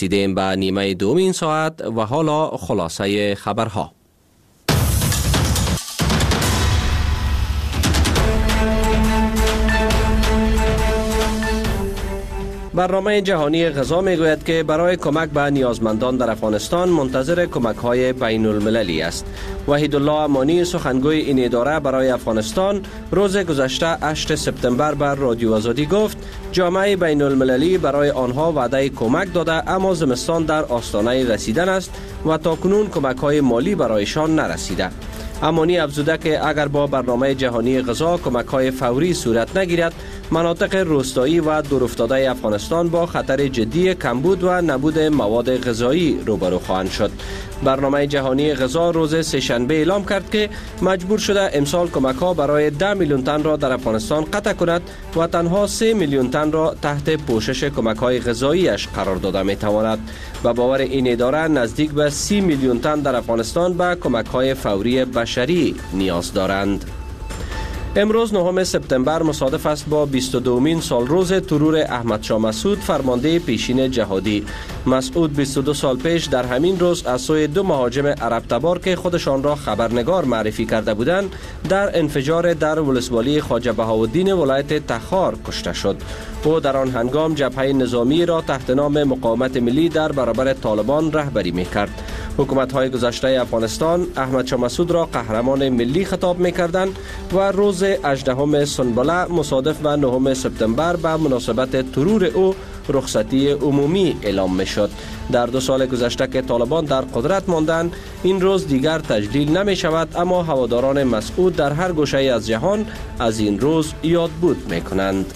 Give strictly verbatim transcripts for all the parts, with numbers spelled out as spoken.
دیدیم به نیمه دومین ساعت و حالا خلاصه خبرها. برنامه جهانی غذا میگوید که برای کمک به نیازمندان در افغانستان منتظر کمک‌های بین المللی است. وحیدالله امانی سخنگوی این اداره برای افغانستان روز گذشته هشتم سپتامبر بر رادیو آزادی گفت جامعه بین المللی برای آنها وعده کمک داده اما زمستان در آستانه رسیدن است و تاکنون کمک‌های مالی برایشان نرسیده. امانی افزوده که اگر با برنامه جهانی غذا کمک‌های فوری صورت نگیرد، مناطق روستایی و دورافتاده افغانستان با خطر جدی کمبود و نبود مواد غذایی روبرو خواهند شد. برنامه جهانی غذا روز سه‌شنبه اعلام کرد که مجبور شده امسال کمک‌ها برای ده میلیون تن را در افغانستان قطع کند و تنها سه میلیون تن را تحت پوشش کمک‌های غذایی‌اش قرار داده می‌تواند. به باور این اداره نزدیک به سی میلیون تن در افغانستان به کمک‌های فوری بشری نیاز دارند. امروز نهم سپتامبر مصادف است با بیست و دومین سال روز ترور احمد شاه مسعود فرمانده پیشین جهادی. مسعود بیست و دو سال پیش در همین روز از سوی دو مهاجم عرب تبار که خودشان را خبرنگار معرفی کرده بودند در انفجار در ولسوالی خواجه بهاءالدین ولایت تخار کشته شد. او در آن هنگام جبهه نظامی را تحت نام مقاومت ملی در برابر طالبان رهبری می‌کرد. حکومت‌های گذشته افغانستان احمد شاه مسعود را قهرمان ملی خطاب می‌کردند و روز هجدهم سنبله مصادف به نهم سپتامبر به مناسبت ترور او رخصتی عمومی اعلام می‌شد. در دو سال گذشته که طالبان در قدرت ماندند این روز دیگر تجلیل نمی‌شود، اما هواداران مسعود در هر گوشه از جهان از این روز یادبود می‌کنند.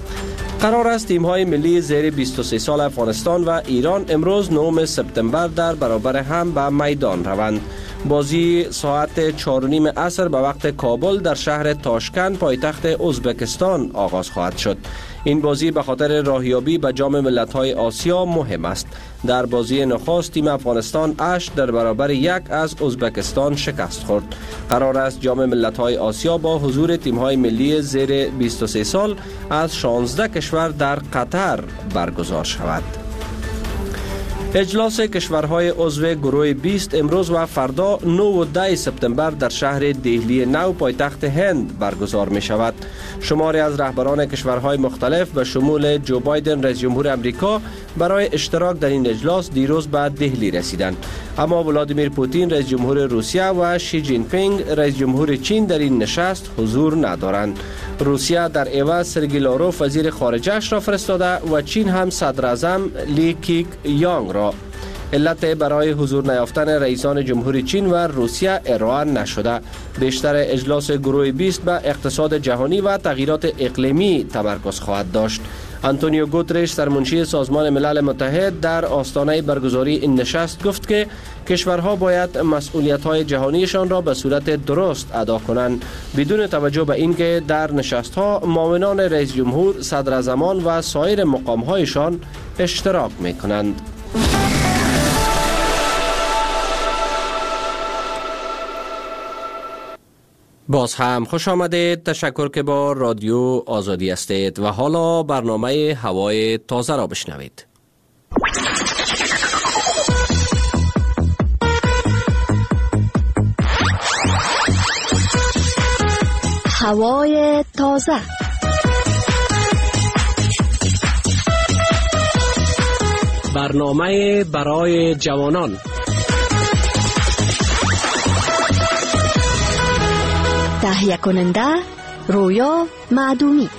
قرار است تیم‌های ملی زیر بیست و سه سال افغانستان و ایران امروز نهم سپتامبر در برابر هم به میدان روند. بازی ساعت چهار و نیم عصر به وقت کابل در شهر تاشکند پایتخت ازبکستان آغاز خواهد شد. این بازی به خاطر راهیابی به جام ملت‌های آسیا مهم است. در بازی نخست تیم افغانستان هشت در برابر یک از ازبکستان شکست خورد. قرار است جام ملت‌های آسیا با حضور تیم‌های ملی زیر بیست و سه سال از شانزده کشور در قطر برگزار شود. اجلاس کشورهای عضو گروه بیست امروز و فردا نه و ده سپتامبر در شهر دهلی نو پایتخت هند برگزار می شود. شماری از رهبران کشورهای مختلف به شمول جو بایدن رئیس جمهور امریکا برای اشتراک در این اجلاس دیروز به دهلی رسیدند، اما ولادیمیر پوتین رئیس جمهور روسیه و شی جین پینگ رئیس جمهور چین در این نشست حضور ندارند. روسیه در عوض سرگئی لاروف وزیر خارجه‌اش را فرستاده و چین هم صدر اعظم لی کیک یانگ را. علت برای حضور نیافتن رئیسان جمهوری چین و روسیه ارائه نشده. بیشتر اجلاس گروه بیست به اقتصاد جهانی و تغییرات اقلیمی تمرکز خواهد داشت. آنتونیو گوترش سرمنشی سازمان ملل متحد در آستانه برگزاری این نشست گفت که کشورها باید مسئولیت‌های جهانیشان را به صورت درست ادا کنند، بدون توجه به اینکه در نشست‌ها معاونان رئیس جمهور، صدراعظمان و سایر مقام‌هایشان اشتراک می‌کنند. باز هم خوش آمدید. تشکر که با رادیو آزادی هستید و حالا برنامه هوای تازه را بشنوید. هوای تازه. برنامه برای جوانان. تهیه کننده رویا معدومی.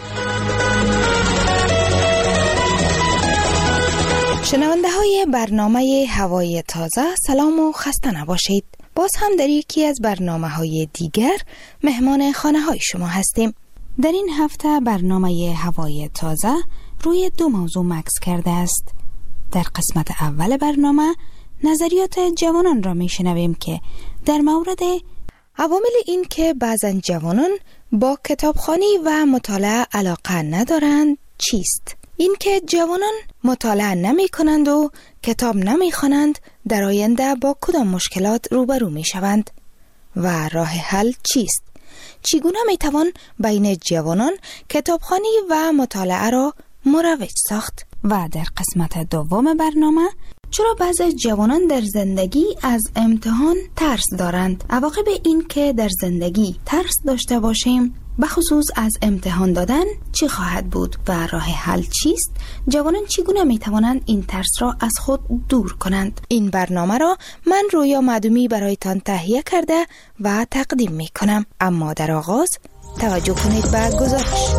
شنونده های برنامه هوای تازه سلام و خسته نباشید. باز هم در یکی از برنامه های دیگر مهمان خانه های شما هستیم. در این هفته برنامه هوای تازه روی دو موضوع مکس کرده است. در قسمت اول برنامه نظریات جوانان را می شنویم که در مورد عوامل این که بعضن جوانان با کتابخوانی و مطالعه علاقه ندارند چیست؟ این که جوانان مطالعه نمی کنند و کتاب نمی خوانند در آینده با کدام مشکلات روبرو می شوند؟ و راه حل چیست؟ چگونه می توان بین جوانان کتابخوانی و مطالعه را مروج ساخت؟ و در قسمت دوم برنامه چرا بعضی جوانان در زندگی از امتحان ترس دارند؟ عواقب این که در زندگی ترس داشته باشیم بخصوص از امتحان دادن چی خواهد بود و راه حل چیست؟ جوانان چگونه می توانند این ترس را از خود دور کنند؟ این برنامه را من رویا معدومی برایتان تهیه کرده و تقدیم می کنم. اما در آغاز توجه کنید به گزارش.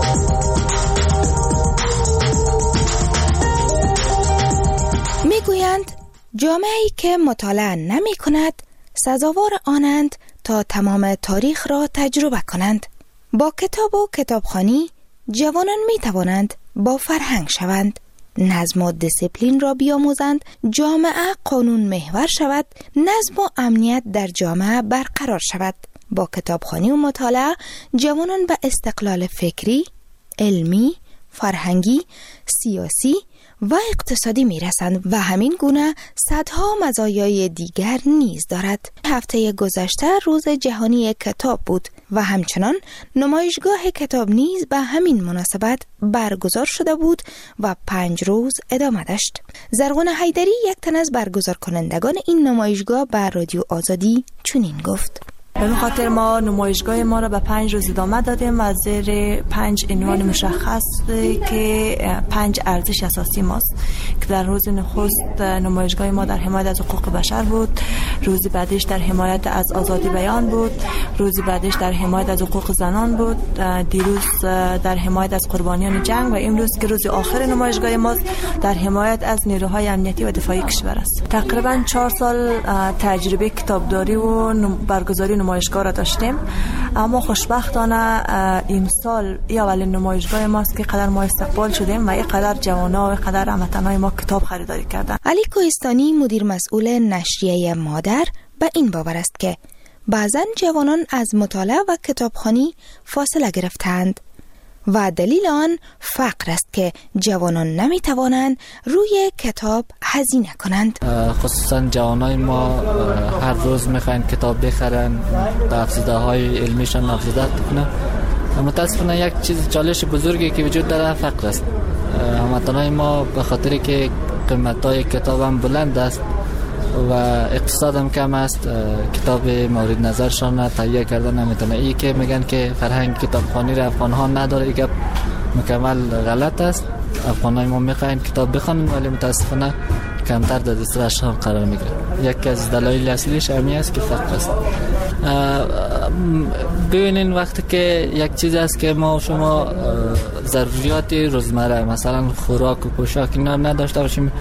می گویند جامعه‌ای که مطالعه نمی کند سزاوار آنند تا تمام تاریخ را تجربه کنند. با کتاب و کتابخوانی جوانان می توانند با فرهنگ شوند، نظم و دیسیپلین را بیاموزند، جامعه قانون محور شود، نظم و امنیت در جامعه برقرار شود. با کتابخوانی و مطالعه جوانان به استقلال فکری، علمی، فرهنگی، سیاسی و اقتصادی می رسند و همین گونه صدها مزایای دیگر نیز دارد. هفته گذشته روز جهانی کتاب بود و همچنان نمایشگاه کتاب نیز به همین مناسبت برگزار شده بود و پنج روز ادامه داشت. زرغون حیدری یک تن از برگزار کنندگان این نمایشگاه به رادیو آزادی چنین گفت: به این خاطر ما نمایشگاه ما را به پنج روز ادامه دادیم از زیر پنج عنوان مشخص که پنج ارزش اساسی ماست که در روز نخست نمایشگاه ما در حمایت از حقوق بشر بود، روز بعدش در حمایت از آزادی بیان بود، روز بعدش در حمایت از حقوق زنان بود، دیروز در حمایت از قربانیان جنگ و امروز که روز آخر نمایشگاه ماست در حمایت از نیروهای امنیتی و دفاعی کشور است. تقریبا چهار سال تجربه کتابداری و برگزاری نمایشگاه را داشتیم، اما خوشبختانه این سال ای اولین نمایشگاه ماست که قدر ما استقبال شدیم و ای قدر جوانا و قدر هموطنان ما کتاب خریداری کردن. علی کوهستانی مدیر مسئول نشریه مادر به این باور است که بعضن جوانان از مطالعه و کتابخوانی فاصله گرفتند و دلیل آن فقر است که جوانان نمی توانند روی کتاب هزینه کنند. خصوصا جوانای ما هر روز میخواین کتاب بخرن، به افزوده های علمیشان افزوده کنن. متاسفانه یک چیز چالش بزرگی که وجود داره فقر است. هموطنای ما به خاطر که قیمت های کتاب هم بلند است و اقتصاد هم کم است، کتاب مورد نظرشان تهیه کردن نمیتونه. ای که میگن که فرهنگ کتابخوانی را افغان ها نداره، ای مکمل غلط است. افغان های ما میخواین کتاب بخونن ولی متاسفانه کمتر در دسترسشان قرار میگیره. یکی از دلایل اصلیش همین است که فقر است. ببینین وقتی که یک چیز است که ما و شما ضروریات روزمره مثلا خوراک و پوشاک اینا نداشته باشیم،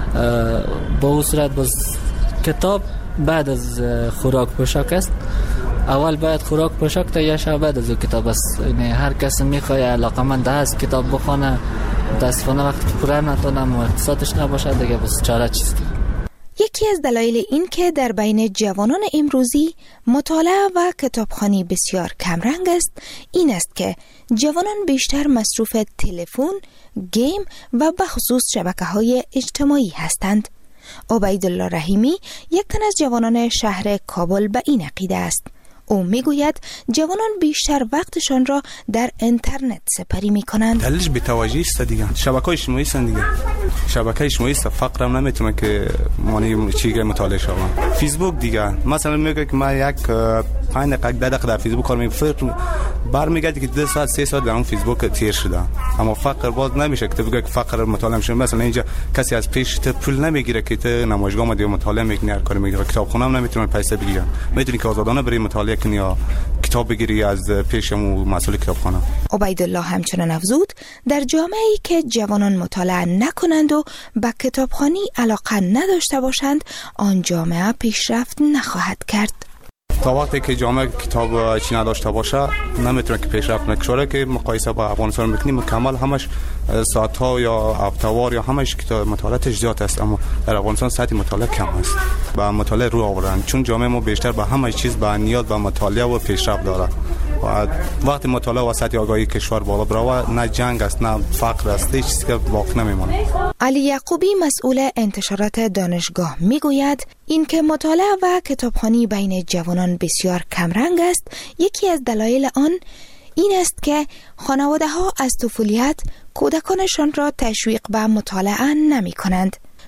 با اون صورت باز کتاب بعد از خوراک پوشاک است. اول باید خوراک پوشاک تا یا شب بعد از کتاب است. یعنی هر کس میخواد علاقمند است کتاب بخونه، متاسفانه وقتی که پوره نتونم و اقتصادش نباشه دیگه بس چاره چیست. یکی از دلایل این که در بین جوانان امروزی مطالعه و کتابخوانی بسیار کمرنگ است این است که جوانان بیشتر مصروف تلفن، گیم و بخصوص شبکه‌های اجتماعی هستند. عبیدالله رحیمی یک تن از جوانان شهر کابل به این عقیده است. او میگوید جوانان بیشتر وقتشان را در اینترنت سپری میکنند. دلیلش بی‌توجهی است دیگه. شبکه‌های اجتماعی است دیگه. شبکه اجتماعی است، فقر هم نمیتونه که معنی چیزی مطالعه شوم. فیسبوک دیگه مثلا میگه که ما یک پنج دقیقه ده دقیقه در فیسبوک کار میکنم، برمیگردی که دو ساعت سه ساعت در اون فیسبوک تیر شده. اما فقر باز نمیشه که بگه که فقر مطالعه میشه. مثلا اینجا کسی از پیش تو پول نمیگیره که تو نمایشگاه ما دیگه مطالعه میکنی، هر کاری میگیره. کتابخونه هم نمیتونه پیسه بگیره. میتونی که آزادانه بری مطالعه کنی یا کتاب بگیری از پیشمو مسئول کتابخانه. عبیدالله همچنان افزود در جامعه‌ای که جوانان مطالعه نکنند و به کتابخوانی علاقه نداشته باشند آن جامعه پیشرفت نخواهد کرد. تا وقتی که جامعه کتاب چی نداشته باشه نمیتونه که پیشرفت نکنه. که مقایسه با افغانستان میکنیم مکمل همش ساعت ها یا هفته‌وار یا همش کتاب مطالعه زیاد است، اما در افغانستان ساعت مطالعه کم است. با مطالعه رو آوردن چون جامعه ما بیشتر به همه چیز به نیاز به مطالعه و پیشرفت داره. و وقتی مطالعه و سطح آگاهی کشور بالا بره نه جنگ است نه فقر است، هیچ چیزی که واقع نمیمونه. علی یعقوبی مسئول انتشارات دانشگاه میگوید اینکه مطالعه و کتابخوانی بین جوانان بسیار کمرنگ است یکی از دلایل آن این است که خانواده ها از طفولیت کودکانشان را تشویق به مطالعه نمی کنند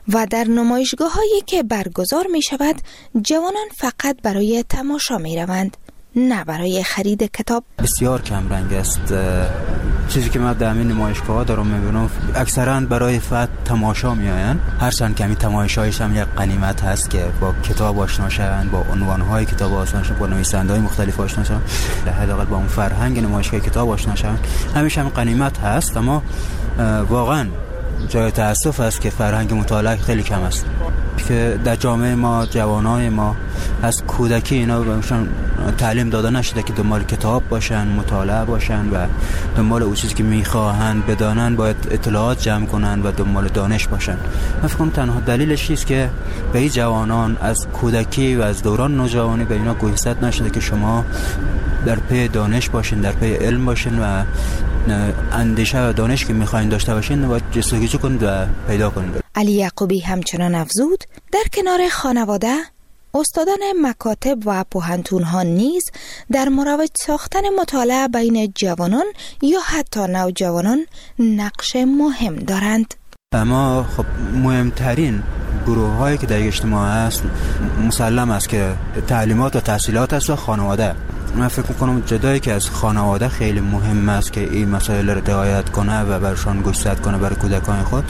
و در نمایشگاه هایی که برگزار می شود جوانان فقط برای تماشا می روند، نه برای خرید کتاب. بسیار کم رنگ است. چیزی که من در این نمایشگاه ها دارم میبینم اکثرا برای فقط تماشا میآیند. هرچند کمی تماشایش هم یک غنیمت هست که با کتاب آشنا شوند، با عنوان‌های کتاب آشنا شوند، با نویسنده‌های مختلف آشنا شوند، حداقل با اون فرهنگ نمایشگاه کتاب آشنا شوند. همیشه هم غنیمت هست، اما واقعا جای تأسف است که فرهنگ مطالعه خیلی کم است، که در جامعه ما جوانای ما از کودکی اینا بهشون تعلیم داده نشده که دنبال کتاب باشن، مطالعه باشن و دنبال اون چیزی که میخواهند بدانن باید اطلاعات جمع کنن و دنبال دانش باشن. من فکر کنم تنها دلیلش است که به این جوانان از کودکی و از دوران نوجوانی به اینا گوشزد نشده که شما در پی دانش باشین، در پی علم باشین و اندیشه و دانش که میخواین داشته باشین و جستجو کنید و پیدا کنید. علی یعقوبی همچنان افزود در کنار خانواده، استادان مکاتب و پوهنتون‌ها نیز در مروج ساختن مطالعه بین جوانان یا حتی نوجوانان نقش مهم دارند. اما خب مهمترین گروه هایی که در اجتماع هست مسلم است که تعلیمات و تحصیلات است و خانواده. من فکر میکنم جدایی که از خانواده خیلی مهم است که این مسائل رو رعایت کنه و برشان گوشزد کنه برای کودکان خود.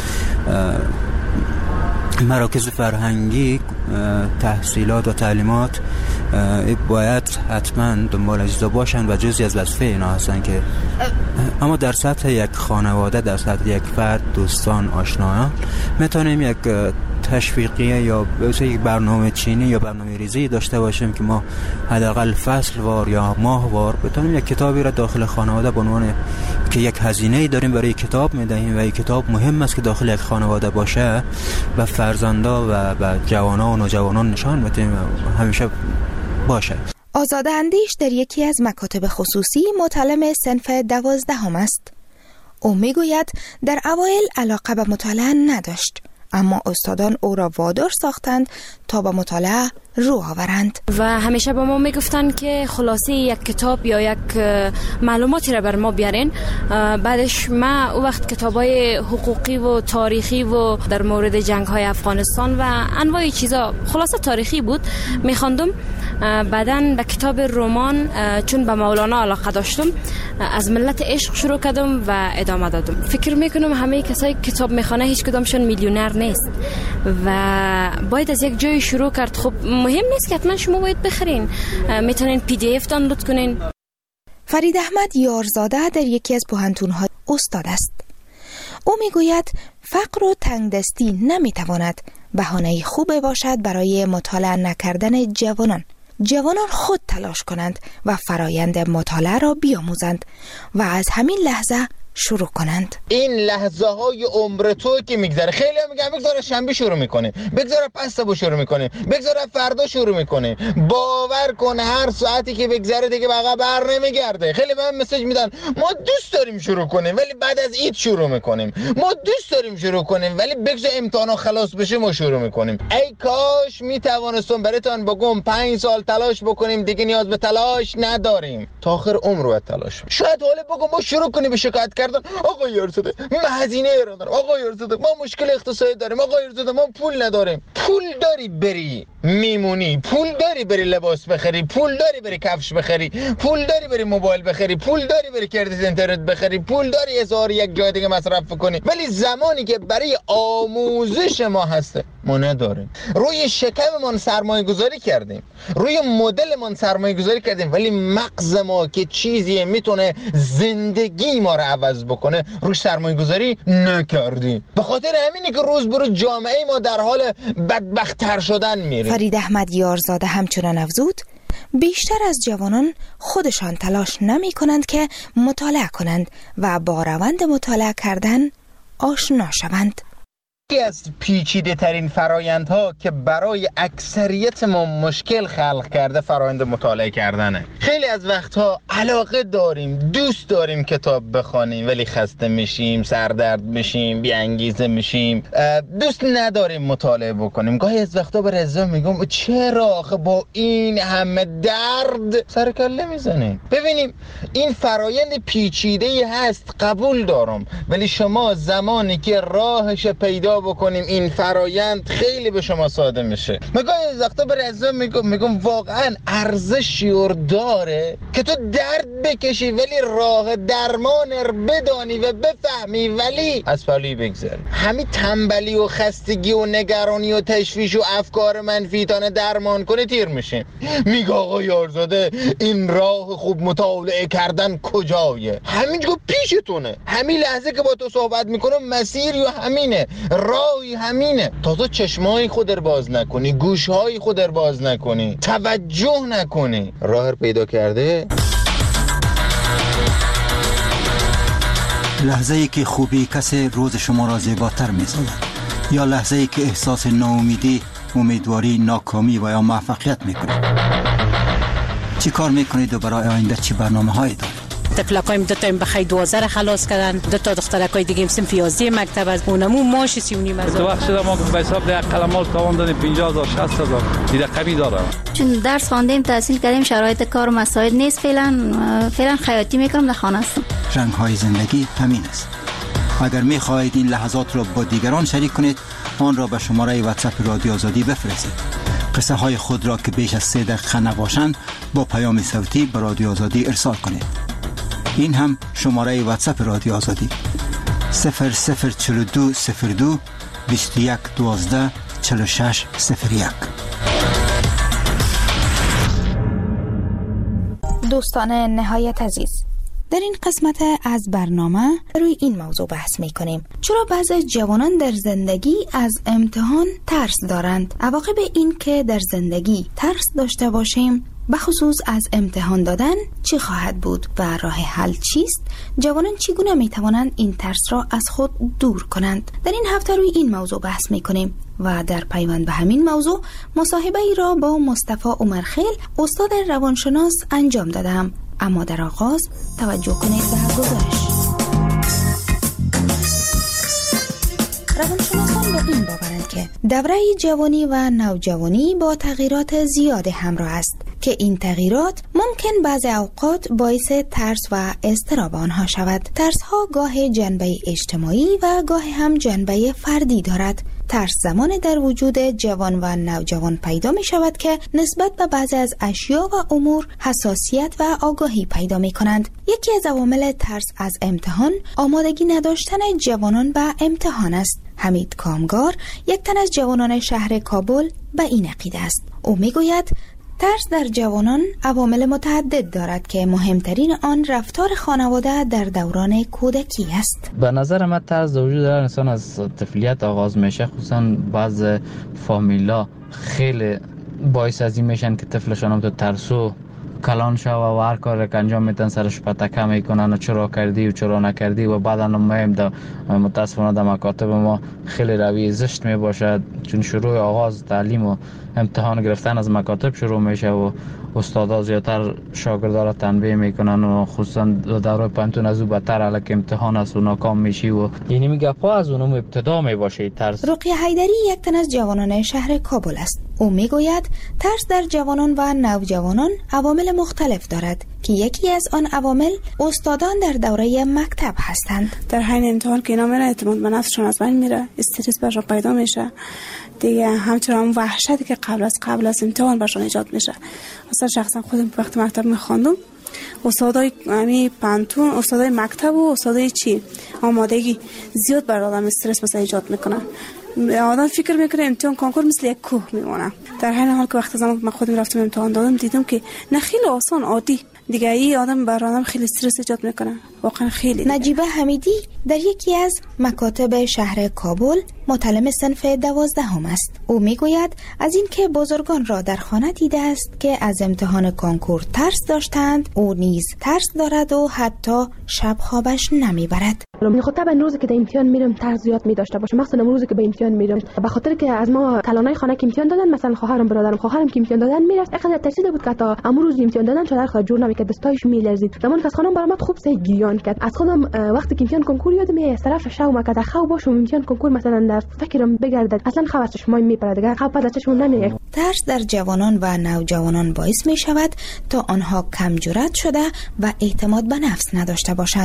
مراکز فرهنگی، تحصیلات و تعلیمات باید حتما دنبال اجزا باشن و جزئی از وظیفه اینا هستن که اما در سطح یک خانواده، در سطح یک فرد، دوستان، آشنایان میتونیم یک تشویقیه یا یک برنامه چینی یا برنامه ریزی داشته باشیم که ما حداقل فصل وار یا ماه وار بتونیم یک کتابی را داخل خانواده به عنوان که یک هزینه‌ای داریم برای کتاب میدهیم و این کتاب مهم است که داخل یک خانواده باشه و فرزندا و و جوانان و نوجوانان نشان بدیم همیشه باشه. آزاده اندیش در یکی از مکاتب خصوصی متعلم صنف دوازدهم است. او میگوید در اوایل علاقه به مطالعه نداشت، اما استادان او را وادار ساختند تا به مطالعه رو آورند و همیشه به ما میگفتن که خلاصه یک کتاب یا یک معلوماتی را بر ما بیارین. بعدش ما او وقت کتابای حقوقی و تاریخی و در مورد جنگ های افغانستان و انواع چیزا خلاصه تاریخی بود میخواندم. بعدن به کتاب رمان چون به مولانا علاقه داشتم از ملت عشق شروع کردم و ادامه دادم. فکر میکنم همه کسایی کتاب میخونه هیچ کدامشون میلیونر نیست و باید از یک جای شروع کرد. خب مهم نیست که حتما شما باید بخرین، میتونین پی دی اف دانلود کنین. فرید احمد یارزاده در یکی از پوهنتون‌ها استاد است. او میگوید فقر و تنگدستی نمیتواند بهانه خوبی باشد برای مطالعه نکردن جوانان. جوانان خود تلاش کنند و فرایند مطالعه را بیاموزند و از همین لحظه شروع کنند. این لحظه های عمر تو که میگذره، خیلی هم میگن بگذاره شنبه شروع میکنه، بگذاره پس صبح شروع میکنه، بگذاره فردا شروع میکنه. باور کن هر ساعتی که بگذره دیگه بقا بر نمیگرده. خیلی به من مسیج میدن ما دوست داریم شروع کنیم ولی بعد از عید شروع میکنیم، ما دوست داریم شروع کنیم ولی بگذار امتحانا خلاص بشه ما شروع میکنیم. ای کاش میتوانستم براتون بگم پنج سال تلاش بکنیم دیگه نیاز به تلاش نداریم، تا آخر عمر باید تلاش. شاید حالا بگم ما شروع کنیم به شکایت کردن، آقا یارزاده من هزینه ایران دارم، آقا یارزاده ما مشکل اقتصادی داریم، آقا یارزاده ما پول نداریم. پول داری بری میمونی، پول داری بری لباس بخری، پول داری بری کفش بخری، پول داری بری موبایل بخری، پول داری بری کارت اینترنت بخری، پول داری هزار یک جای دیگه مصرف کنی. ولی زمانی که برای آموزش ما هسته ما نداریم. روی شکممون سرمایه گذاری کردیم، روی مدلمون سرمایه گذاری کردیم، ولی مغز ما که چیزی میتونه زندگی ما رو عوض بکنه روش سرمایه گذاری نکردیم. به خاطر همینه که روز به روز جامعه ما در حال بدبخت‌تر شدن میره. فرید احمد یارزاده همچنان افزود بیشتر از جوانان خودشان تلاش نمی کنند که مطالعه کنند و با روند مطالعه کردن آشنا شوند. یکی از پیچیده ترین فرایندها که برای اکثریت ما مشکل خلق کرده فرایند مطالعه کردنه. خیلی از وقتها علاقه داریم، دوست داریم کتاب بخونیم ولی خسته میشیم، سردرد میشیم، بی انگیزه میشیم، دوست نداریم مطالعه بکنیم. گاهی از وقتا به رضا میگم چرا آخه با این همه درد سر کله میزنیم. ببینیم این فرایند پیچیده هست، قبول دارم، ولی شما زمانی که راهش پیدا بکنیم این فرایند خیلی به شما ساده میشه. مگه از وقتا به رضا میگم میگم واقعا ارزش شیور داره که تو درد بکشی ولی راه درمان بدانی و بفهمی ولی از پلوی بگذاری. همین تنبلی و خستگی و نگرانی و تشویش و افکار منفی تانه درمان کنه تیر میشیم. میگه آقا یارزاده این راه خوب مطالعه کردن کجایه؟ همینجا پیشتونه. همین لحظه که با تو صحبت میکنم مسیر یا همینه، راهی همینه. تا تو چشمای خود رو باز نکنی، گوشهای خود رو باز نکنی، توجه نکنی، راه رو پیدا کرده. لحظه ای که خوبی کسی روز شما را زیباتر می‌سازد یا لحظه ای که احساس ناامیدی، امیدواری، ناکامی و یا موفقیت میکنید. چی کار میکنید و برای آینده چی برنامه‌هایی دارید؟ طفلکایم دو تا بخیر دوازده را خلاص کردن، دو تا دخترکای دیگه صنف یازده مکتب از اونمو ماش سی و نیم هزار. تو وقت شده ما به حساب ده قلمال تاوان دادیم پنجاه هزار شصت هزار دیگه کمی داره. چون درس خواندیم تحصیل کردیم شرایط کار و مساعد نیست، فعلا فعلا خیاطی میکنم در خانه هستم. رنگ‌های زندگی همین است. اگر می‌خواهید این لحظات را با دیگران شریک کنید، آن را به شماره واتساپ رادیو آزادی بفرستید. قصه های خود را که بیش از سه دقیقه نباشند با پیام صوتی به رادیو آزادی ارسال کنید. این هم شماره واتساپ رادیو آزادی صفر صفر چهل و دو صفر دو بیست و یک دوازده چهل و شش صفر یک. دوستان نهایت عزیز، در این قسمت از برنامه روی این موضوع بحث می کنیم. چرا بعضی جوانان در زندگی از امتحان ترس دارند؟ عواقب این که در زندگی ترس داشته باشیم بخصوص از امتحان دادن چی خواهد بود و راه حل چیست؟ جوانان چگونه می توانند این ترس را از خود دور کنند؟ در این هفته روی این موضوع بحث می کنیم و در پیوند به همین موضوع مصاحبه ای را با مصطفی عمرخیل استاد روانشناس انجام دادم. اما در آغاز توجه کنید به گزارش. روانشناسان با این باورند که دوره جوانی و نوجوانی با تغییرات زیاد همراه است که این تغییرات ممکن بعضی اوقات باعث ترس و اضطراب آنها شود. ترس ها گاه جنبه اجتماعی و گاه هم جنبه فردی دارد. ترس زمان در وجود جوان و نوجوان پیدا می شود که نسبت به بعضی از اشیا و امور حساسیت و آگاهی پیدا می کنند. یکی از عوامل ترس از امتحان آمادگی نداشتن جوانان به امتحان است. حمید کامگار، یک تن از جوانان شهر کابل، به این عقیده است. او می گوید ترس در جوانان عوامل متعدد دارد که مهمترین آن رفتار خانواده در دوران کودکی است. به نظر من ترس در وجود هر انسان از طفولیت آغاز میشه، خصوصا بعض فامیلا خیلی باعث از این میشن که طفلشان هم تو ترسو کلان شو و هر کار که انجام میدن سرش پتکه میکنن و چرا کردی و چرا نکردی و بعدا مهم در متاسفانه در مکاتب ما خیلی روی زشت میباشد، چون شروع آغاز تعلیم و امتحان گرفتن از مکاتب شروع میشه و استادا زیادتر شاگردا را تنبیه میکنن و خصوصا دوره پانتون از او بدتر الک امتحان است و ناکام میشی و یعنی میگه پا از اونم ابتدا میباشه ترس. رقیه حیدری یک تن از جوانان شهر کابل است. او میگوید ترس در جوانان و نوجوانان عوامل مختلف دارد که یکی از آن عوامل استادان در دوره مکتب هستند. در حین امتحان که اینا میره اعتماد به نفسشون از بین میره، استرس برشون پیدا میشه دیگه، همچنین هم وحشتی که قبل از قبل از امتحان برشون ایجاد میشه. مثلا شخصا خودم وقتی مکتب میخواندم استادای امی پانتون، استادای مکتب و استادای چی آمادگی زیاد بر آدم استرس مثلا ایجاد میکنن. آدم فکر میکنه امتحان کنکور مثل یک کوه میمونه، در حین حال که وقتی زمان من خودم رفتم امتحان دادم دیدم که نه خیلی آسان عادی دیگه، ای آدم بر آدم خیلی استرس ایجاد میکنه واقعا خیلی. نجیبه حمیدی در یکی از مکاتب شهر کابل متعلم صنف دوازدهم است. او میگوید از این که بزرگان را در خانه دیده است که از امتحان کنکور ترس داشتند، او نیز ترس دارد و حتی شب خوابش نمیبرد. میخواد به روزی که در امتحان میرم ترس زیاد می داشته باشم، مثلا روزی که به امتحان میرم به خاطر که از ما کلانای خانه که امتحان دادن، مثلا خواهرم برادرم خواهرم که امتحان دادن میرفت، اینقدر ترسیده بود که تا امروز امتحان دادن شده خود جور نمیکرد، دستایش میلرزید. زمانی که از خانم برآمد خوب سه گریان کرد. از خودم وقتی که امتحان کنکور یادم میاد طرف شو ما که خو باشم امتحان کنکور مثلا در فکرم بگردد اصلا خواب چشمای میپره دیگه، خواب از چشم نمیاد. ترس در جوانان و نوجوانان باعث می شود تا آنها کم جرأت شده و اعتماد به نفس نداشته باشند.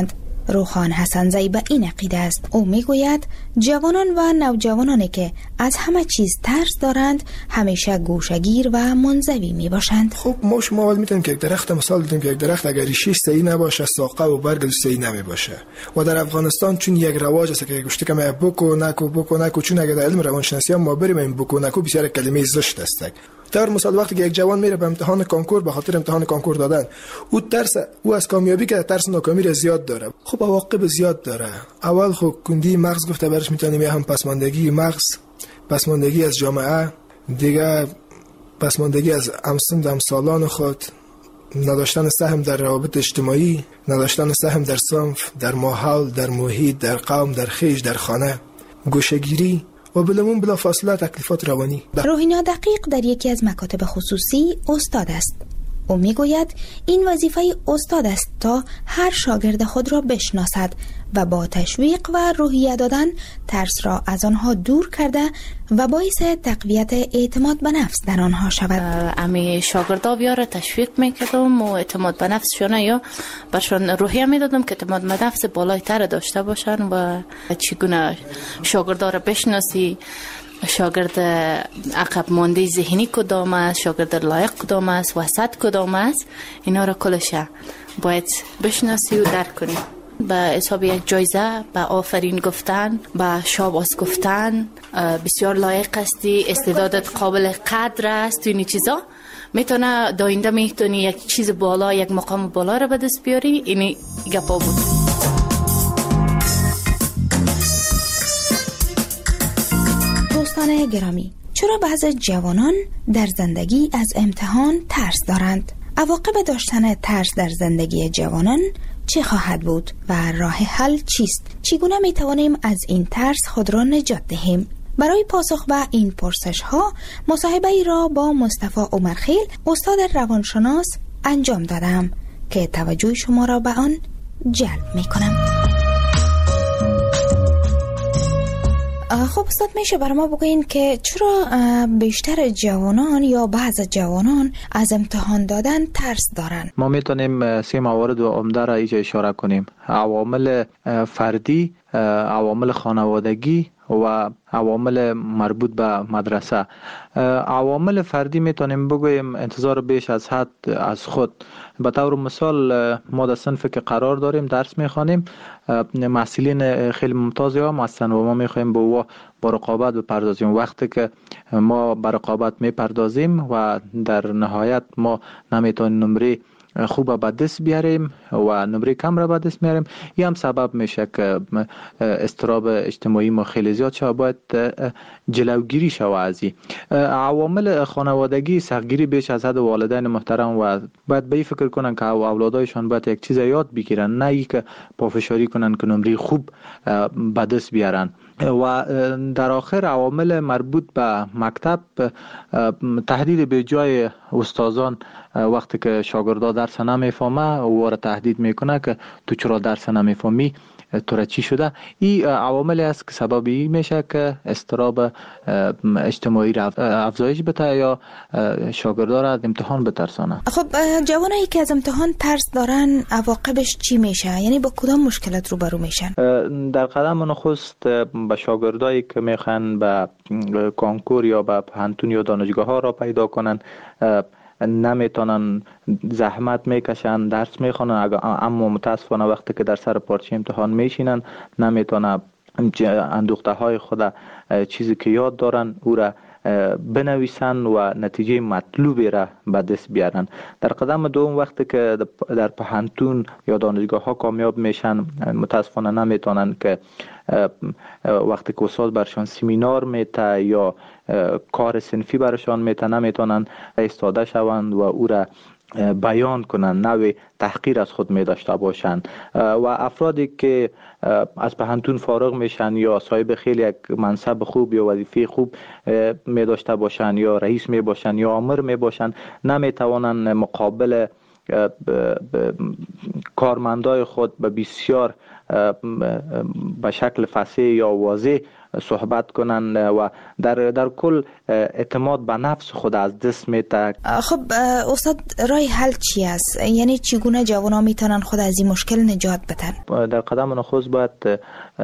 روخان حسنزی به این عقیده است. او میگوید جوانان و نوجوانانی که از همه چیز ترس دارند همیشه گوشه‌گیر و منزوی می باشند. خب ما شما اول میتونیم که یک درخت مثال بدیم که یک درخت اگر ریشش صحیح نباشه ساقه و برگ صحیح نمی باشه. و در افغانستان چون یک رواج است که گوشتی که ما بوکو نکو بوکو نکو، چون اگر در علم روانشناسی ما بریم این بوکو نکو بسیار کلمه زشت است. در مثال وقتی که یک جوان میره به امتحان کنکور به خاطر امتحان کنکور دادن، او ترس او از کامیابی که ترس ناکامی را زیاد داره. خب عواقب زیاد داره. اول خب کندی مغز گفته برش میتونیم یا هم پسماندگی مغز، پسماندگی از جامعه، دیگه پسماندگی از همسن همسالان خود، نداشتن سهم در روابط اجتماعی، نداشتن سهم در صنف، در ماحول، در محیط، در قوم، در خیش، در خانه، گوشه‌گیری و بلمون بلا فاصله تکلیفات روانی. روحینا دقیق در یکی از مکاتب خصوصی استاد است. او میگوید این وظیفه استاد است تا هر شاگرد خود را بشناسد و با تشویق و روحیه دادن ترس را از آنها دور کرده و باعث تقویت اعتماد به نفس در آنها شود. امی شاگردا بیاره تشویق میکردم و اعتماد به نفسشون یا برشون روحیه میدادم که اعتماد به نفس بالای تر داشته باشن و چگونه شاگردا را بشناسی، شاگرد عقب مانده ذهنی کدام است، شاگرد لایق کدام است، وسط کدام است، اینا را کلش باید بشناسی و درک کنی. به حساب یک جایزه، به آفرین گفتن، به شاباس گفتن، بسیار لایق هستی، استعدادت قابل قدر است، اینی چیزا میتونه داینده میتونی یک چیز بالا، یک مقام بالا را به دست بیاری. اینی گپا بود. دوستان گرامی، چرا بعضی جوانان در زندگی از امتحان ترس دارند؟ عواقب داشتن ترس در زندگی جوانان چه خواهد بود و راه حل چیست؟ چگونه می توانیم از این ترس خود را نجات دهیم؟ برای پاسخ به این پرسش ها مصاحبه ای را با مصطفی عمرخیل، استاد روانشناس انجام دادم که توجه شما را به آن جلب می کنم. خب استاد، میشه برای ما بگوین که چرا بیشتر جوانان یا بعض جوانان از امتحان دادن ترس دارن؟ ما میتونیم سه موارد عمده را اینجا اشاره کنیم: عوامل فردی، عوامل خانوادگی و عوامل مربوط به مدرسه. عوامل فردی میتونیم بگویم انتظار بیش از حد از خود. به طور مثال ما در صنفی که قرار داریم درس میخوانیم، محصلین خیلی ممتازی هم هستن و ما میخوایم به او با رقابت بپردازیم. وقتی که ما به رقابت میپردازیم و در نهایت ما نمیتونیم نمره خوب به دست بیاریم و نمره کم را به دست میاریم، این هم سبب میشه که اضطراب اجتماعی ما خیلی زیاد شود. باید جلوگیری شود از این عوامل خانوادگی. سختگیری بیش از حد والدین محترم و باید به این فکر کنن که اولادایشان باید یک چیز یاد بگیرن، نه ای که پافشاری کنن که نمره خوب به دست بیارن. و در آخر عوامل مربوط به مکتب، تهدید به جای استادان وقتی که شاگردا درس نمیفهمه او را تهدید میکنه که تو چرا درس نمیفهمی، تو را چی شده. این عواملی است که سببی میشه که اضطراب اجتماعی را افزایش بده یا شاگردا را از امتحان بترسانه. خب جوانایی که از امتحان ترس دارن عواقبش چی میشه؟ یعنی با کدام مشکلات روبرو میشن؟ در قدم نخست به شاگردایی که میخوان به کنکور یا به پانتون یا دانشگاه ها را پیدا کنن، نمیتونن، زحمت میکشن، درس میخونن، اما متاسفانه وقتی که در سر پارچه امتحان میشینن نمیتونن اندوخته های خود چیزی که یاد دارن او را بنویسن و نتیجه مطلوبی را به دست بیارن. در قدم دوم وقتی که در پانتون یا دانشگاه ها کامیاب میشن، متاسفانه نمیتونن که وقتی که استاد برشان سمینار میته یا کار صنفی برشان میته نمیتونن ایستاده شوند و او را بیان کنن، نوع تحقیر از خود می داشته باشند. و افرادی که از پانتون فارغ میشن یا صاحب خیلی یک منصب خوب یا وظیفه خوب می داشته باشند یا رئیس می باشند یا آمر می باشند، نمی توانند مقابل کارمندای خود به بسیار به شکل فصیح یا واضح صحبت کنن و در در کل اعتماد به نفس خود از دست میده. خب استاد راه حل چی است؟ یعنی چگونه جوانان میتونن خود از این مشکل نجات بدن؟ در قدم نخست باید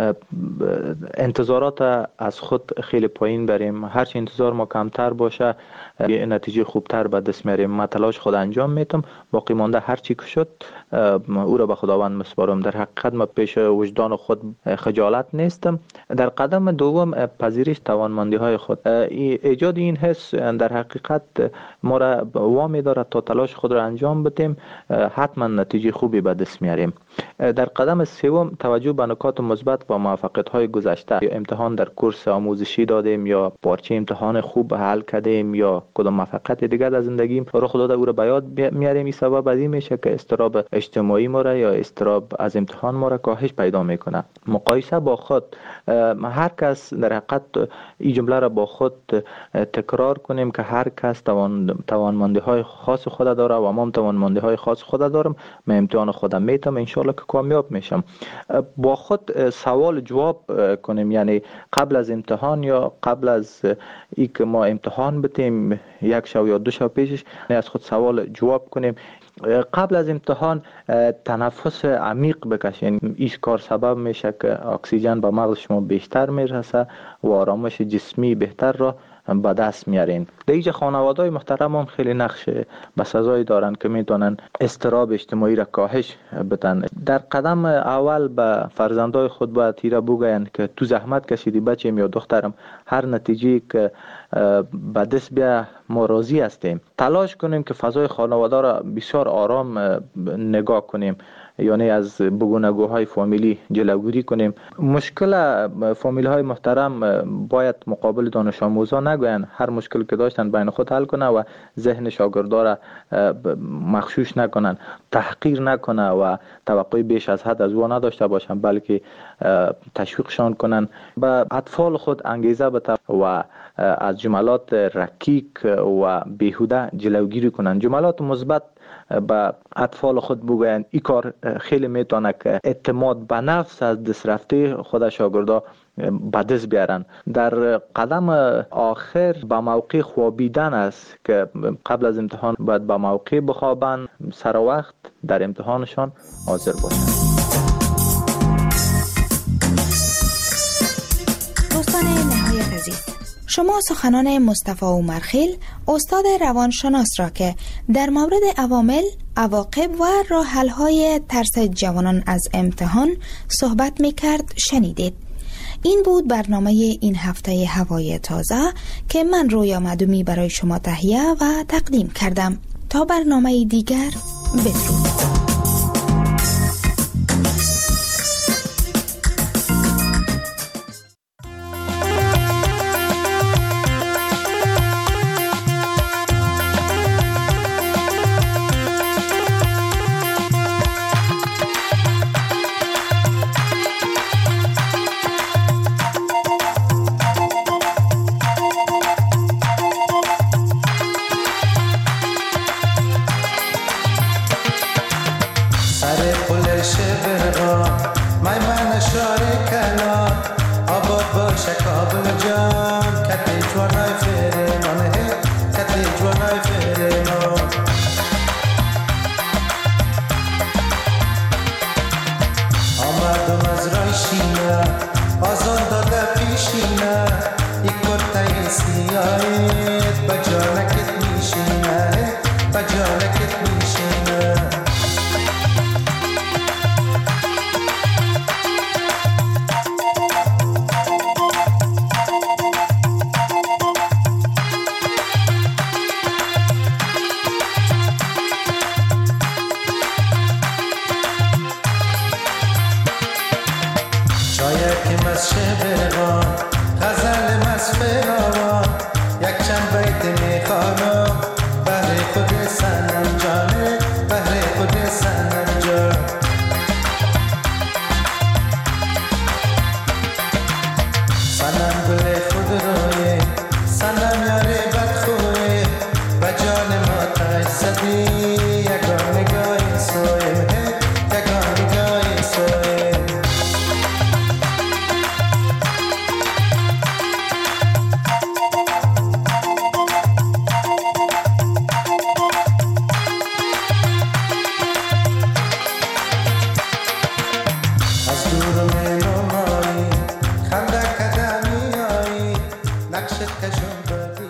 انتظارات از خود خیلی پایین بریم. هرچی انتظار ما کمتر باشه یه نتیجه خوبتر به دست میاریم. من تلاش خود انجام میتم، باقی مانده هر چی که شد او را به خداوند مسپارم. در حقیقت ما پیش وجدان خود خجالت نیستم. در قدم دوم پذیرش توانمندی های خود. ایجاد این حس در حقیقت ما را وامی دارد تا تلاش خود را انجام بدیم، حتما نتیجه خوبی به دست میاریم. در قدم سوم توجه به نکات مثبت و موفقیت های گذشته. امتحان در کورس آموزشی دادیم یا پارچه امتحان خوب حل کردیم یا کدام موفقیت دیگر در زندگیم رو خدا او را به یاد میاریم. این سبب از این میشه که اضطراب اجتماعی ما را یا اضطراب از امتحان ما را کاهش پیدا میکنه. مقایسه با خود، هر کس در حقیقت این جمله را با خود تکرار کنیم که هر کس توان توانمندی های خاص خود داره و ما توانمندی های خاص خود دارم. من امتحان خودم میتم، ان شاء الله که کامیاب میشم. با خود سوال جواب کنیم، یعنی قبل از امتحان یا قبل از ای که ما امتحان بتیم یک شو یا دو شو پیشش از خود سوال جواب کنیم. قبل از امتحان تنفس عمیق بکشین. این کار سبب میشه که اکسیژن به مغز شما بیشتر میرسه و آرامش جسمی بهتر را به دست میارین. دیگه خانواده‌های محترم هم خیلی نقش بسزایی دارن که میتونن اضطراب اجتماعی را کاهش بدن. در قدم اول به فرزندای خود باید تیره بگوین که تو زحمت کشیدی بچه‌م یا دخترم، هر نتیجه که به دست بیا ما راضی هستیم. تلاش کنیم که فضای خانواده را بسیار آرام نگاه کنیم، یعنی از بگونگوهای فامیلی جلوگیری کنیم. مشکل فامیل های محترم باید مقابل دانش آموزان نگوین، هر مشکل که داشتن بین خود حل کنه و ذهن شاگردا را مغشوش نکنن، تحقیر نکنه و توقع بیش از حد از او نداشته باشن، بلکه تشویقشان کنن. به اطفال خود انگیزه بده و از جملات رکیک و بیهوده جلوگیری کنن. جملات مثبت با اطفال خود بگوین. این کار خیلی میتونه که اعتماد به نفس از دست رفته خود شاگردا به دست بیارن. در قدم آخر به موقع خوابیدن است که قبل از امتحان باید به موقع بخوابن، سر وقت در امتحانشان حاضر باشن. دوستان نهایت عزیز، شما سخنان مصطفی عمرخیل استاد روانشناس را که در مورد عوامل، عواقب و راه حل‌های ترس جوانان از امتحان صحبت می‌کرد شنیدید. این بود برنامه این هفته هوای تازه که من رویا معدومی برای شما تهیه و تقدیم کردم. تا برنامه دیگر، بدرود.